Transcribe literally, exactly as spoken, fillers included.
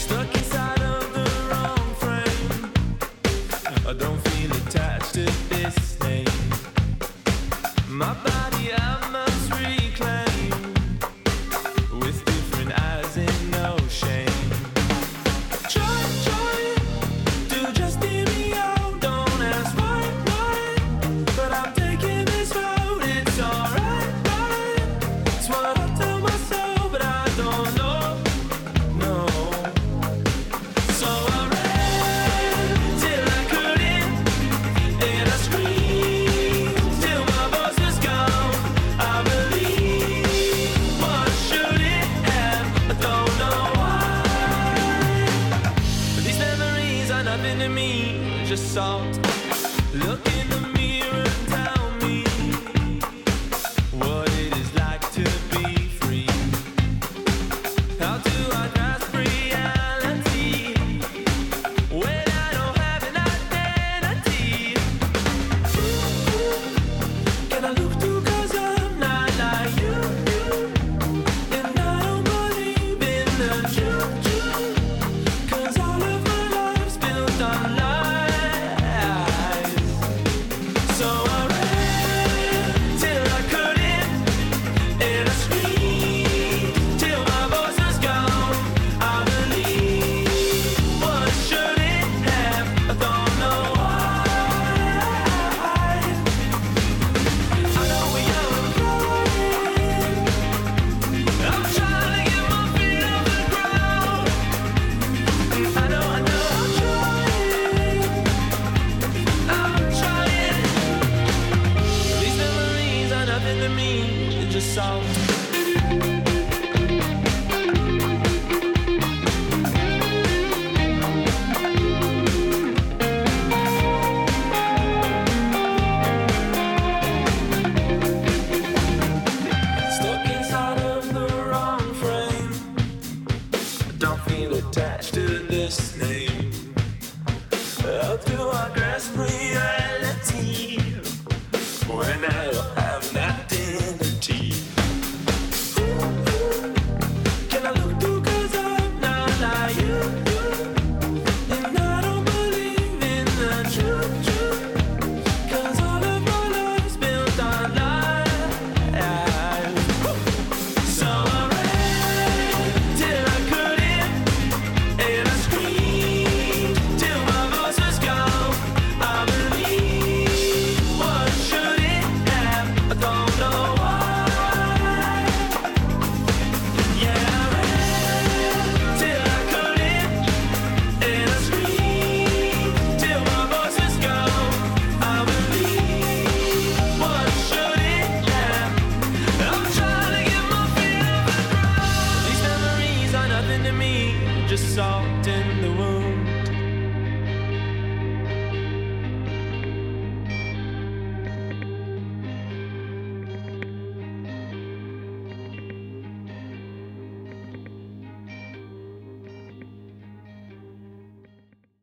Stuck inside of the wrong frame. I don't feel attached to this name. My body I must reclaim, with different eyes and no shame. Try, try to just hear me out. Don't ask why, why, but I'm taking this road. It's alright, right? It's what I tell myself, but I don't know, no. So I ran till I couldn't, and I screamed till my voice was gone. I believe what should it have, I don't know why. But these memories are nothing to me, just salt. Look in the mirror and tell me what it is like to be free. How do I grasp reality when I don't have an identity? Can I look through 'cause I'm not like you, you, and I don't believe in the juju, 'cause all of my life's built on lies. So I ran till I couldn't, and I screamed till my voice was gone. I believe what should it have, I don't know why. I know we're young and growing. I'm trying to get my feet off the ground. I know, I know I'm trying. I'm trying. These memories are nothing to me, they're just salt. Stuck inside of the wrong frame. I don't feel attached to this name. How do I grasp reality when I don't have an identity? Can I look through 'cause I'm not like you, you, and I don't believe in the juju, 'cause all of my life's built on lies. So I ran till I couldn't, and I screamed till my voice was gone. I believe what should it have, I don't know why. Yeah, I ran till I couldn't, and I screamed till my voice was gone. I believe what should it have, I'm trying to get my feet off the ground. These memories are nothing to me, just salt in the wound.